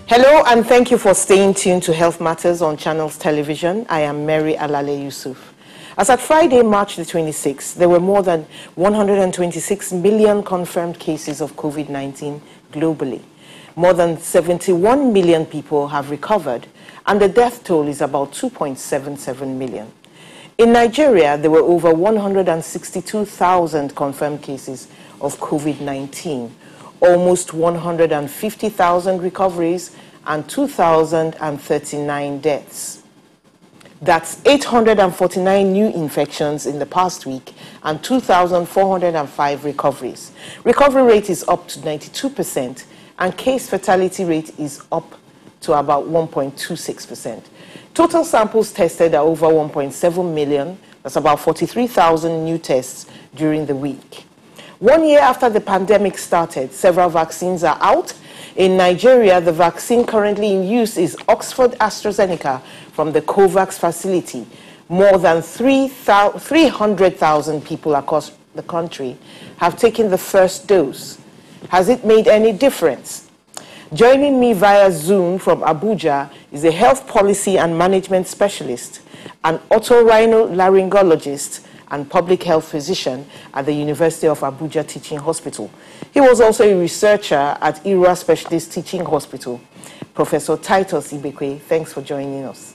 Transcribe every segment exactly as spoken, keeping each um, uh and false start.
Hello, and thank you for staying tuned to Health Matters on Channels Television. I am Mary Alale Yusuf. As at Friday, March the twenty-sixth, there were more than one hundred twenty-six million confirmed cases of COVID nineteen globally. More than seventy-one million people have recovered, and the death toll is about two point seven seven million. In Nigeria, there were over one hundred sixty-two thousand confirmed cases of COVID nineteen, almost one hundred fifty thousand recoveries, and two thousand thirty-nine deaths. That's eight hundred forty-nine new infections in the past week and two thousand four hundred five recoveries. Recovery rate is up to ninety-two percent, and case fatality rate is up to about one point two six percent. Total samples tested are over one point seven million. That's about forty-three thousand new tests during the week. One year after the pandemic started, several vaccines are out. In Nigeria, the vaccine currently in use is Oxford AstraZeneca from the COVAX facility. More than three hundred thousand people across the country have taken the first dose. Has it made any difference? Joining me via Zoom from Abuja is a health policy and management specialist, an otorhinolaryngologist, and public health physician at the University of Abuja Teaching Hospital. He was also a researcher at I R A Specialist Teaching Hospital. Professor Titus Ibekwe, thanks for joining us.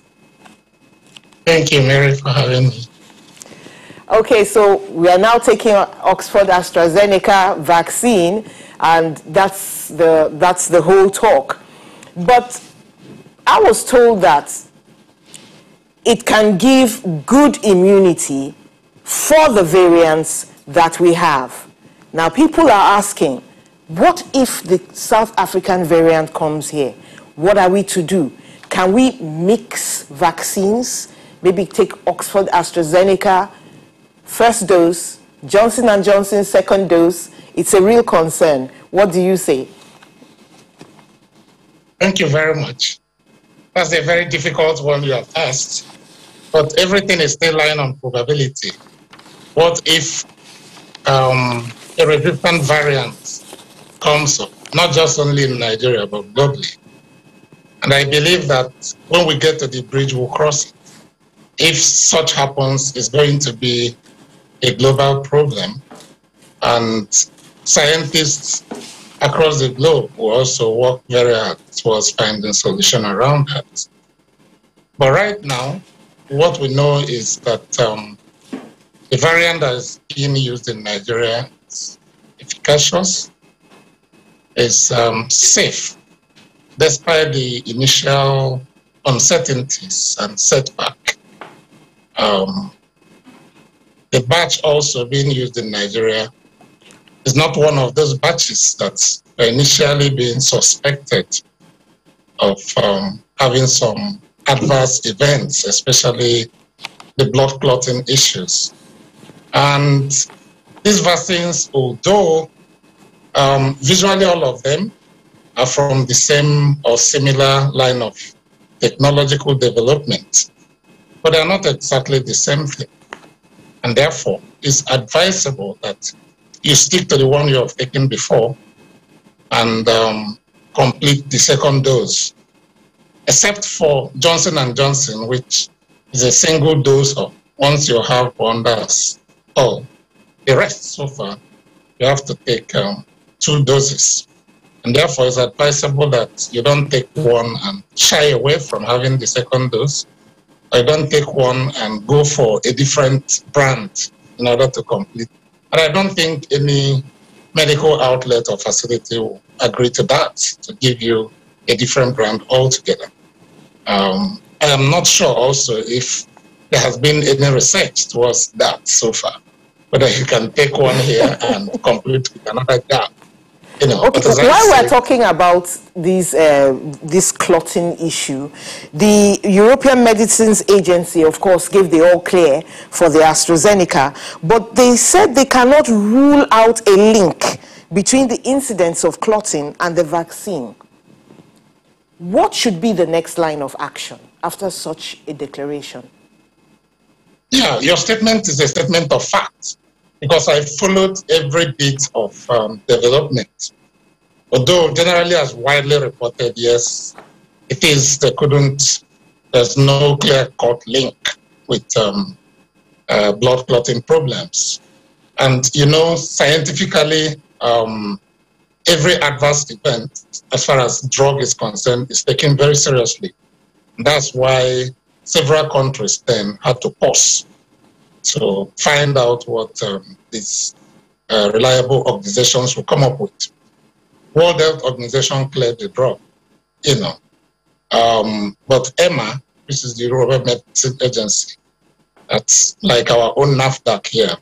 Thank you, Mary, for having me. Okay, so we are now taking Oxford AstraZeneca vaccine, and that's the, that's the whole talk. But I was told that it can give good immunity for the variants that we have. Now, people are asking, what if the South African variant comes here? What are we to do? Can we mix vaccines? Maybe take Oxford AstraZeneca first dose, Johnson and Johnson second dose. It's a real concern. What do you say? Thank you very much. That's a very difficult one you have asked, but everything is still lying on probability. What if um, a resistant variant comes up, not just only in Nigeria, but globally? And I believe that when we get to the bridge, we'll cross it. If such happens, it's going to be a global problem. And scientists across the globe will also work very hard towards finding a solution around that. But right now, what we know is that um, the variant that is being used in Nigeria is efficacious, is um, safe, despite the initial uncertainties and setback. Um, the batch also being used in Nigeria is not one of those batches that's initially being suspected of um, having some adverse events, especially the blood clotting issues. And these vaccines, although um, visually all of them are from the same or similar line of technological development, but they're not exactly the same thing. And therefore, it's advisable that you stick to the one you have taken before and um, complete the second dose, except for Johnson and Johnson, which is a single dose of once you have one dose. Oh, the rest so far, you have to take um, two doses. And therefore, it's advisable that you don't take one and shy away from having the second dose, or you don't take one and go for a different brand in order to complete. And I don't think any medical outlet or facility will agree to that, to give you a different brand altogether. Um, I am not sure also if there has been any research towards that so far, whether you can take one here and complete with another gap. You know, okay, so while we're talking about this, uh, this clotting issue, the European Medicines Agency, of course, gave the all clear for the AstraZeneca, but they said they cannot rule out a link between the incidence of clotting and the vaccine. What should be the next line of action after such a declaration? Yeah, your statement is a statement of fact, because I followed every bit of um, development. Although generally as widely reported, yes, it is, they couldn't, there's no clear-cut link with um, uh, blood clotting problems. And, you know, scientifically, um, every adverse event, as far as drug is concerned, is taken very seriously. That's why several countries then had to pause to find out what um, these uh, reliable organizations will come up with. World Health Organization cleared the drug, you know. Um, but EMA, which is the European Medicine Agency, that's like our own NAFDAC here,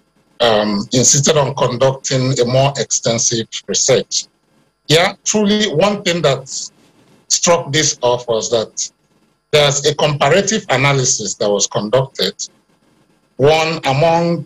um, insisted on conducting a more extensive research. Yeah, truly, one thing that struck this off was that there's a comparative analysis that was conducted, one among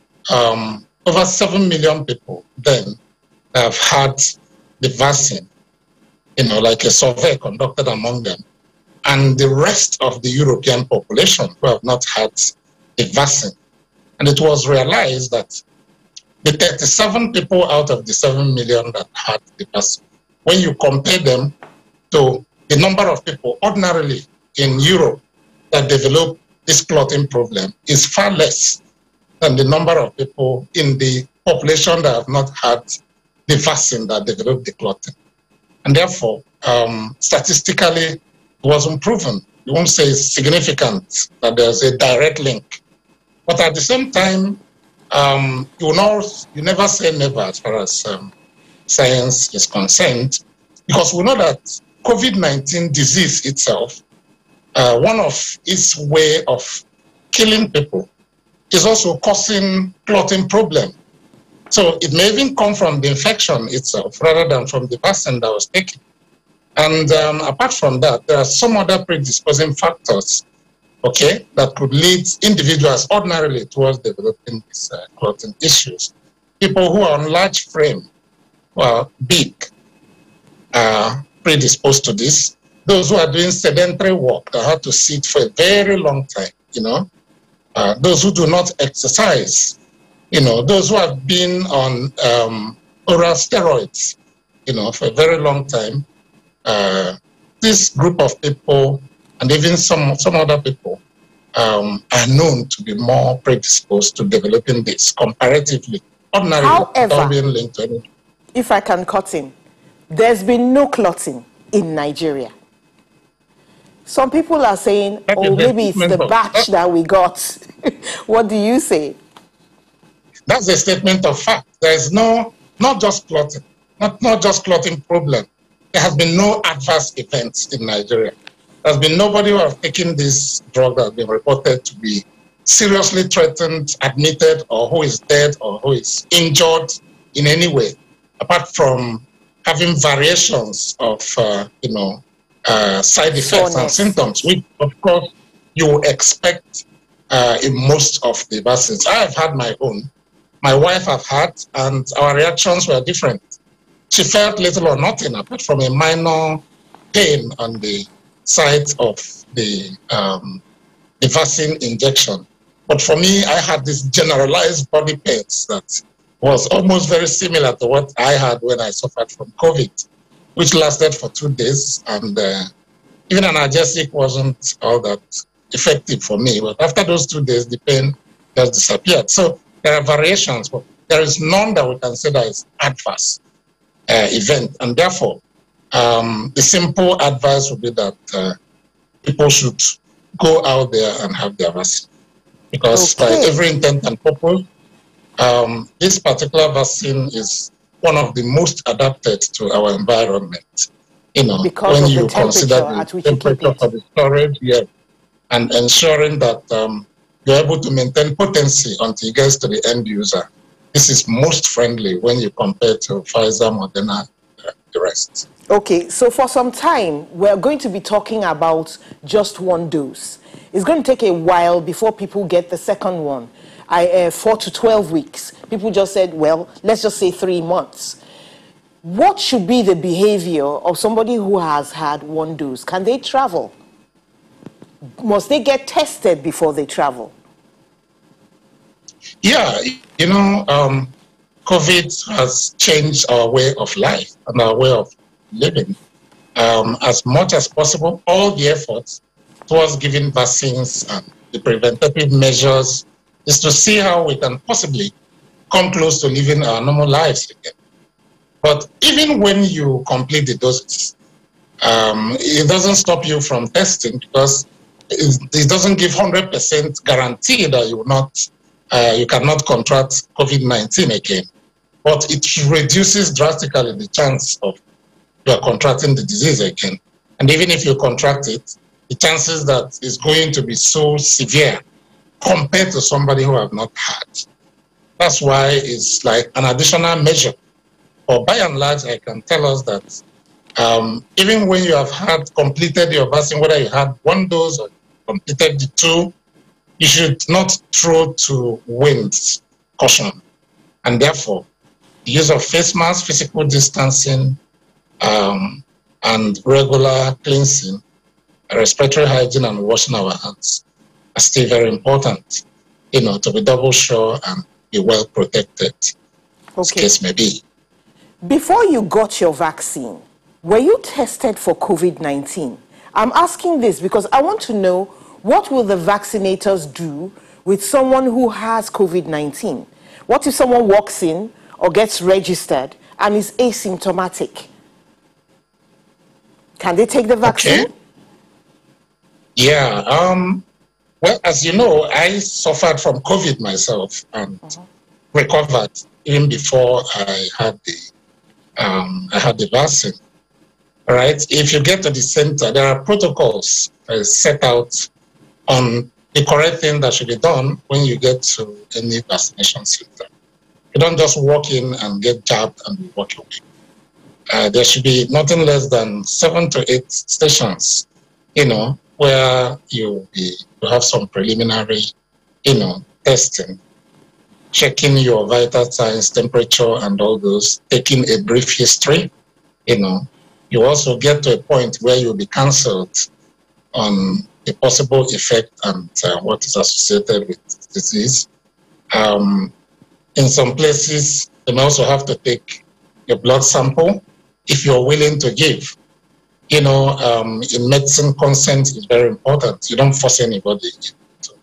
um, over seven million people then have had the vaccine, you know, like a survey conducted among them, and the rest of the European population who have not had the vaccine. And it was realized that the thirty-seven people out of the seven million that had the vaccine, when you compare them to the number of people ordinarily in Europe that develop this clotting problem, is far less than the number of people in the population that have not had the vaccine that developed the clotting. And therefore, um, statistically, it wasn't proven. You won't say it's significant that there's a direct link. But at the same time, um, you know, you never say never as far as um, science is concerned, because we know that COVID nineteen disease itself, uh, one of its way of killing people is also causing clotting problem. So it may even come from the infection itself rather than from the vaccine that was taken. And um, apart from that, there are some other predisposing factors, okay, that could lead individuals ordinarily towards developing these uh, clotting issues. People who are on large frame, well, big, are predisposed to this. Those who are doing sedentary work that have to sit for a very long time, you know, uh, those who do not exercise, you know, those who have been on um, oral steroids, you know, for a very long time, uh, this group of people, and even some some other people, um, are known to be more predisposed to developing this comparatively, ordinarily, However, being linked to anything. If I can cut in, there's been no clotting in Nigeria. Some people are saying, That oh, maybe it's the of, batch that we got. What do you say? That's a statement of fact. There is no, not just clotting, not, not just clotting problem. There has been no adverse events in Nigeria. There's been nobody who has taken this drug that has been reported to be seriously threatened, admitted, or who is dead, or who is injured in any way, apart from having variations of, uh, you know, uh, side effects and symptoms, which, of course, you expect uh, in most of the vaccines. I have had my own. My wife have had, and our reactions were different. She felt little or nothing, apart from a minor pain on the site of the, um, the vaccine injection. But for me, I had this generalized body pains that was almost very similar to what I had when I suffered from COVID, which lasted for two days. And uh, even analgesic wasn't all that effective for me. But after those two days, the pain just disappeared. So there are variations, but there is none that we can say that is adverse uh, event. And therefore, um, the simple advice would be that uh, people should go out there and have their vaccine. Because okay. by every intent and purpose, um, this particular vaccine is one of the most adapted to our environment. You know, because when of you the consider the temperature for the storage, yeah, and ensuring that um, you're able to maintain potency until it gets to the end user. This is most friendly when you compare to Pfizer, Moderna, uh, the rest. Okay, so for some time, we're going to be talking about just one dose. It's going to take a while before people get the second one. I, uh, four to twelve weeks. People just said, well, let's just say three months. What should be the behavior of somebody who has had one dose? Can they travel? Must they get tested before they travel? Yeah, you know, um, COVID has changed our way of life and our way of living. Um, as much as possible, all the efforts towards giving vaccines and the preventative measures is to see how we can possibly come close to living our normal lives again. But even when you complete the doses, um, it doesn't stop you from testing, because it, it doesn't give one hundred percent guarantee that you will not, uh, you cannot contract COVID nineteen again. But it reduces drastically the chance of you are contracting the disease again. And even if you contract it, the chances that it's going to be so severe compared to somebody who have not had. That's why it's like an additional measure. But by and large, I can tell us that um, even when you have had completed your vaccine, whether you had one dose or completed the two, you should not throw to winds caution. And therefore, the use of face masks, physical distancing, um, and regular cleansing, respiratory hygiene, and washing our hands are still very important, you know, to be double sure and be well protected, okay, as the case may be. Before you got your vaccine, were you tested for COVID nineteen? I'm asking this because I want to know, what will the vaccinators do with someone who has COVID nineteen? What if someone walks in or gets registered and is asymptomatic? Can they take the vaccine? Okay. Yeah. Um, well, as you know, I suffered from COVID myself and uh-huh. recovered even before I had the um, I had the vaccine. All right. If you get to the center, there are protocols uh, set out on the correct thing that should be done when you get to any vaccination center. You don't just walk in and get jabbed and walk away. Uh, there should be nothing less than seven to eight stations, you know, where you be you have some preliminary, you know, testing, checking your vital signs, temperature, and all those, taking a brief history, you know. You also get to a point where you'll be cancelled on the possible effect and uh, what is associated with the disease. Um, in some places, you may also have to take a blood sample if you're willing to give. You know, um, in medicine, consent is very important. You don't force anybody to,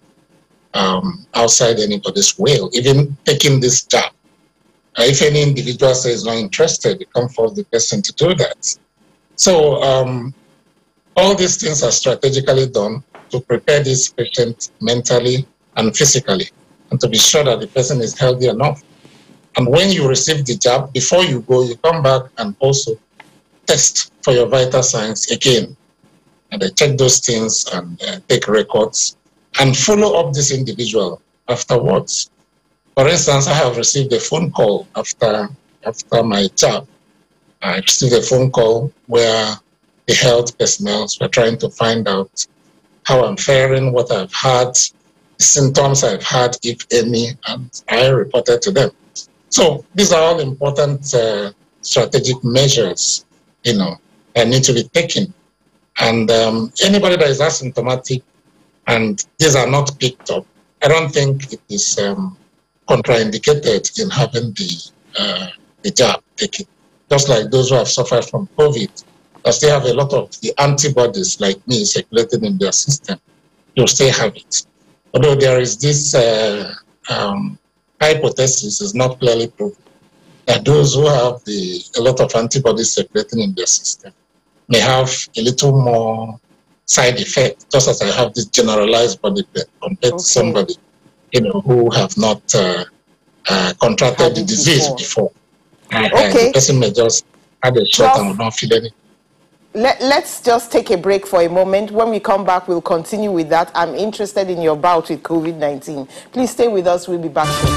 um, outside anybody's will, even taking this jab. Uh, if any individual says not interested, you can't force the person to do that. So um, all these things are strategically done to prepare this patient mentally and physically, and to be sure that the person is healthy enough. And when you receive the jab, before you go, you come back and also test for your vital signs again. And they check those things and uh, take records and follow up this individual afterwards. For instance, I have received a phone call after, after my jab. I received a phone call where the health personnel were trying to find out how I'm faring, what I've had, the symptoms I've had, if any, and I reported to them. So these are all important uh, strategic measures, you know, that need to be taken. And um, anybody that is asymptomatic and these are not picked up, I don't think it is um, contraindicated in having the, uh, the jab taken. Just like those who have suffered from COVID, because they have a lot of the antibodies like me circulating in their system, you'll still have it. Although there is this uh, um, hypothesis, is not clearly proven, that those who have the, a lot of antibodies circulating in their system may have a little more side effect, just as I have this generalized body pain compared okay. to somebody, you know, who have not uh, uh, contracted the disease before. before. Uh, okay. The person may just have a shot well, and will not feel anything. Let, let's just take a break for a moment. When we come back, we'll continue with that. I'm interested in your bout with COVID nineteen. Please stay with us. We'll be back soon.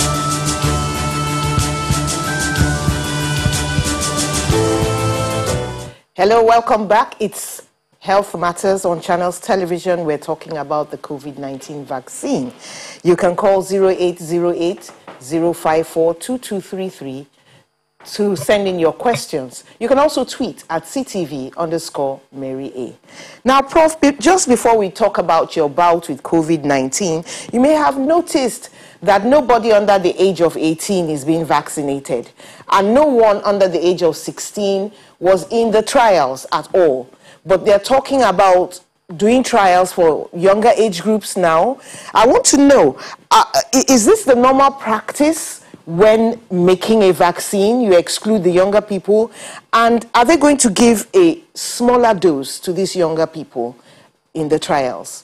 Hello, welcome back. It's Health Matters on Channels Television. We're talking about the COVID nineteen vaccine. You can call zero eight zero eight, zero five four, two two three three to send in your questions. You can also tweet at C T V underscore Mary A. Now, Prof, just before we talk about your bout with COVID nineteen, you may have noticed that nobody under the age of eighteen is being vaccinated, and no one under the age of sixteen was in the trials at all. But they're talking about doing trials for younger age groups now. I want to know, uh, is this the normal practice when making a vaccine? You exclude the younger people, and are they going to give a smaller dose to these younger people in the trials?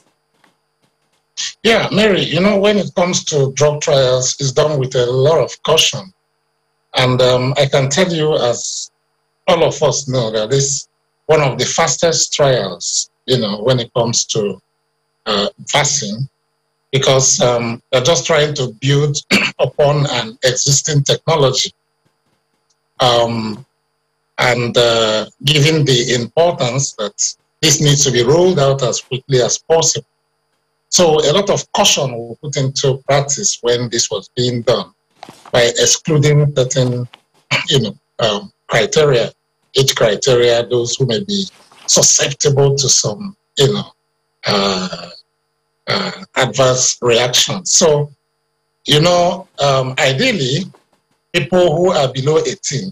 Yeah, Mary, you know, when it comes to drug trials, it's done with a lot of caution. And um, I can tell you, as all of us know, that this is one of the fastest trials, you know, when it comes to uh, vaccine, because um, they're just trying to build upon an existing technology. Um, and uh, given the importance that this needs to be rolled out as quickly as possible. So a lot of caution was put into practice when this was being done by excluding certain, you know, um, criteria, age criteria, those who may be susceptible to some, you know, uh, uh, adverse reactions. So, you know, um, ideally, people who are below eighteen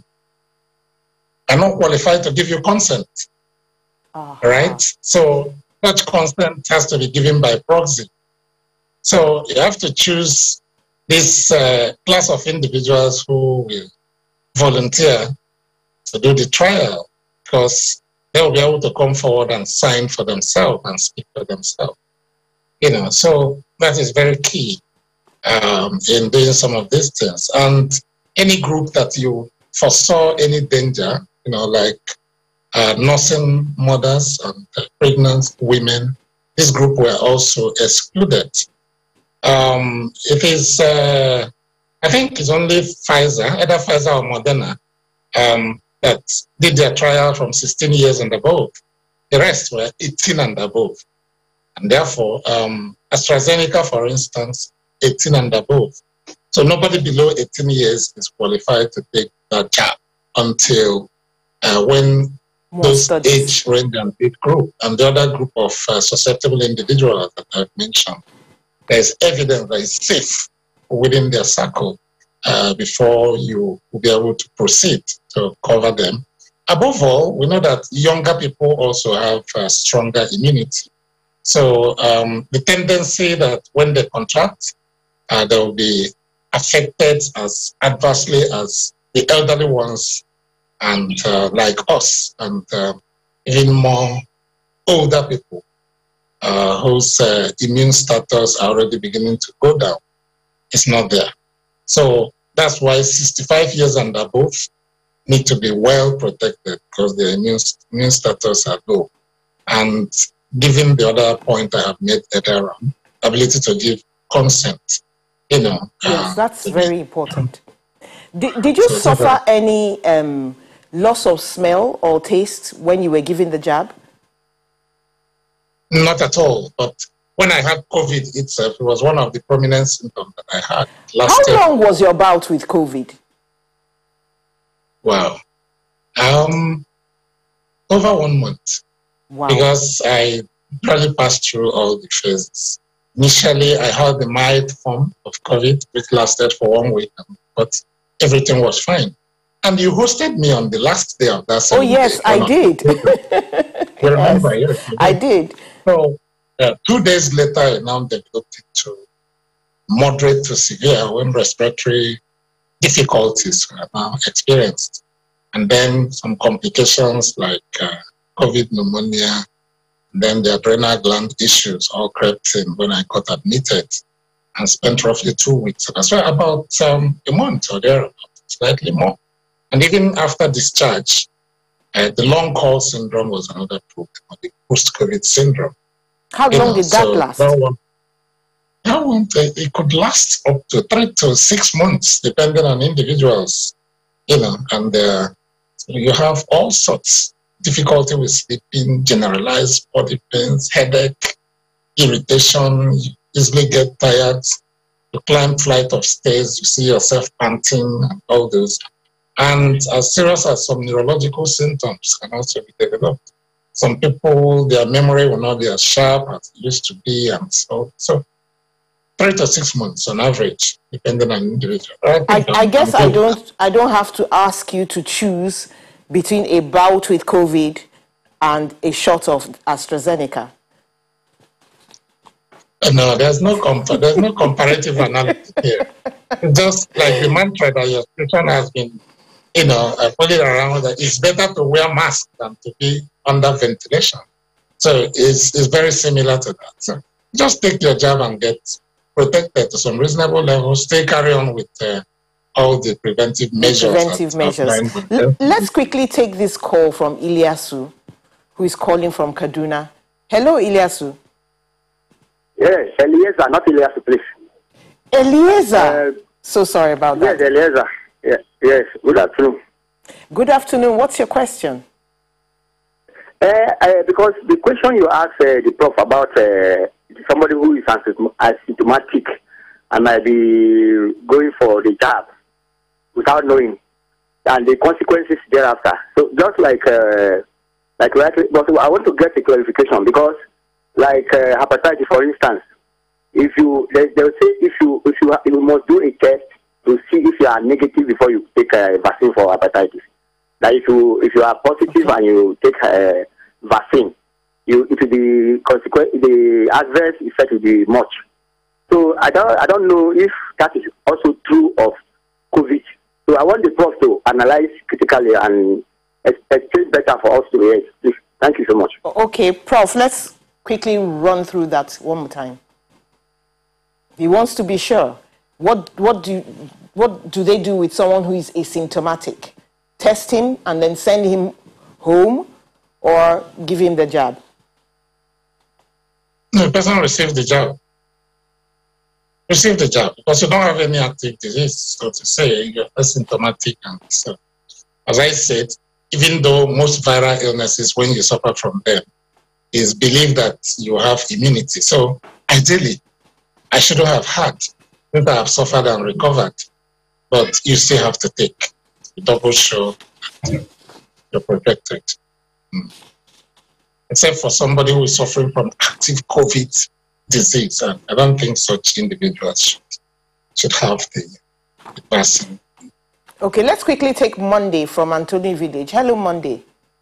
are not qualified to give you consent, uh-huh. right? So such consent has to be given by proxy. So you have to choose this uh, class of individuals who will volunteer to do the trial, because they will be able to come forward and sign for themselves and speak for themselves. You know, so that is very key um, in doing some of these things. And any group that you foresaw any danger, you know, like uh, nursing mothers and uh, pregnant women, this group were also excluded. Um, it is, uh, I think it's only Pfizer, either Pfizer or Moderna, um, that did their trial from sixteen years and above. The rest were eighteen and above. And therefore, um, AstraZeneca, for instance, eighteen and above. So nobody below eighteen years is qualified to take that jab until uh, when More those studies. age range and age group and the other group of uh, susceptible individuals that I've mentioned, there's evidence that is safe within their circle uh, before you will be able to proceed to cover them. Above all, we know that younger people also have uh, stronger immunity. So um, the tendency that when they contract, uh, they will be affected as adversely as the elderly ones and uh, like us, and uh, even more older people uh, whose uh, immune status are already beginning to go down. It's not there. So that's why sixty-five years and above need to be well protected, because their immune, immune status are low. And given the other point I have made earlier on, ability to give consent, you know. Yes, uh, that's very important. Did, did you so suffer any um, loss of smell or taste when you were given the jab? Not at all. But when I had COVID itself, it was one of the prominent symptoms that I had. Last How long was your bout with COVID? Wow. Um, over one month. Wow. Because I really passed through all the phases. Initially, I had the mild form of COVID, which lasted for one week, but everything was fine. And you hosted me on the last day of that. Oh, yes, I did. You remember? Yes, you did. I did. So, uh, two days later, I now developed it to moderate to severe when respiratory difficulties were now experienced. And then some complications like uh, COVID pneumonia, and then the adrenal gland issues all crept in when I got admitted and spent roughly two weeks. That's why about um, a month or thereabout, slightly more. And even after discharge, uh, the long haul syndrome was another problem, the post-COVID syndrome. How you long know, did that so last? That one, that one uh, it could last up to three to six months, depending on individuals, you know, and uh, so you have all sorts. Difficulty with sleeping, generalized body pains, headache, irritation, you easily get tired, you climb flight of stairs, you see yourself panting, and all those. And as serious as some neurological symptoms can also be developed. Some people, their memory will not be as sharp as it used to be, and so so three to six months on average, depending on individual. I, I, I guess I don't I don't have to ask you to choose between a bout with COVID and a shot of AstraZeneca. No, there's no compa- there's no comparative analysis here. It's just like the mantra that your station has been, you know, uh, putting around that it's better to wear masks than to be under ventilation. So it's, it's very similar to that. So just take your jab and get protected to some reasonable level. Stay carry on with uh, all the preventive measures. Preventive measures. L- let's quickly take this call from Ilyasu, who is calling from Kaduna. Hello, Ilyasu. Yes, Eliezer, not Ilyasu, please. Eliezer. Uh, so sorry about yes, that. Yes, Eliezer. Yes, yes. Good afternoon. Good afternoon. What's your question? Uh, uh, because the question you asked uh, the prof about uh, somebody who is asymptomatic and might be going for the jab without knowing, and the consequences thereafter. So just like, uh, like, but I want to get a clarification because, like uh, hepatitis, for instance, if you they will say if you if you you must do a test to see if you are negative before you take a vaccine for hepatitis. That if you if you are positive and you take a vaccine, you it will be consequent the adverse effect will be much. So I don't I don't know if that is also true of COVID. So I want the prof to analyze critically and explain better for us to hear. Please. Thank you so much. Okay, Prof, let's quickly run through that one more time. He wants to be sure. What what do what do they do with someone who is asymptomatic? Test him and then send him home, or give him the jab? No, the person receives the jab. Receive the jab because you don't have any active disease. So to say you're asymptomatic, and so as I said, even though most viral illnesses, when you suffer from them, is believed that you have immunity. So ideally, I shouldn't have had, since I have suffered and recovered, but you still have to take the double show you're protected. Mm. Except for somebody who is suffering from active COVID disease, and I don't think such individuals should, should have the, the vaccine. Okay, let's quickly take Monday from Anthony Village. Hello, Monday.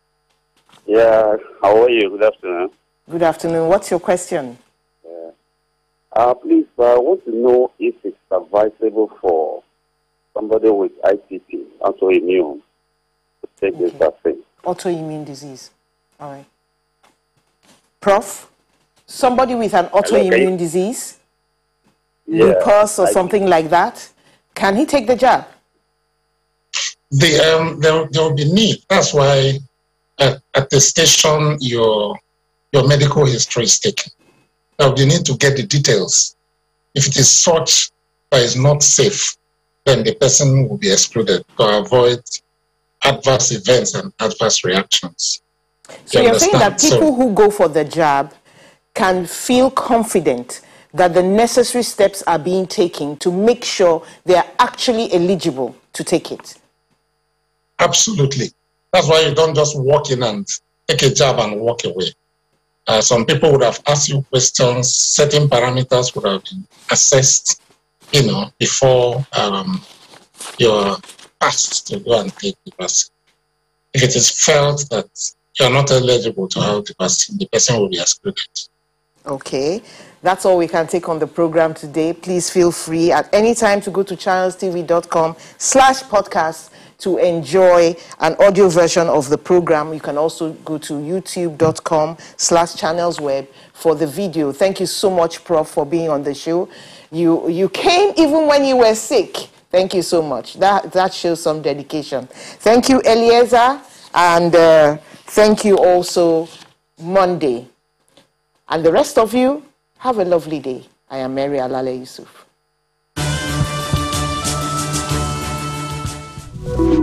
Yeah, how are you? Good afternoon. Good afternoon. What's your question? Yeah. Uh, please, uh, I want to know if it's advisable for somebody with I T P, autoimmune, to take Okay. this vaccine. Autoimmune disease. All right. Prof, somebody with an autoimmune okay. disease, Yeah, lupus or I- something like that, can he take the jab? The, um, there, there will be need. That's why at, at the station your, your medical history is taken. Now you need to get the details. If it is such that is not safe, then the person will be excluded to avoid adverse events and adverse reactions. So You you're saying that understand? people So- who go for the jab can feel confident that the necessary steps are being taken to make sure they are actually eligible to take it? Absolutely. That's why you don't just walk in and take a jab and walk away. Uh, some people would have asked you questions, certain parameters would have been assessed, you know, before um, you're asked to go and take the vaccine. If it is felt that you're not eligible to have the vaccine, the person will be excluded. Okay, that's all we can take on the program today. Please feel free at any time to go to channels t v dot com slash podcast to enjoy an audio version of the program. You can also go to youtube dot com slash channels web for the video. Thank you so much, Prof, for being on the show. You you came even when you were sick. Thank you so much. That, that shows some dedication. Thank you, Eliezer, and uh, thank you also, Monday. And the rest of you, have a lovely day. I am Mary Alale Yusuf.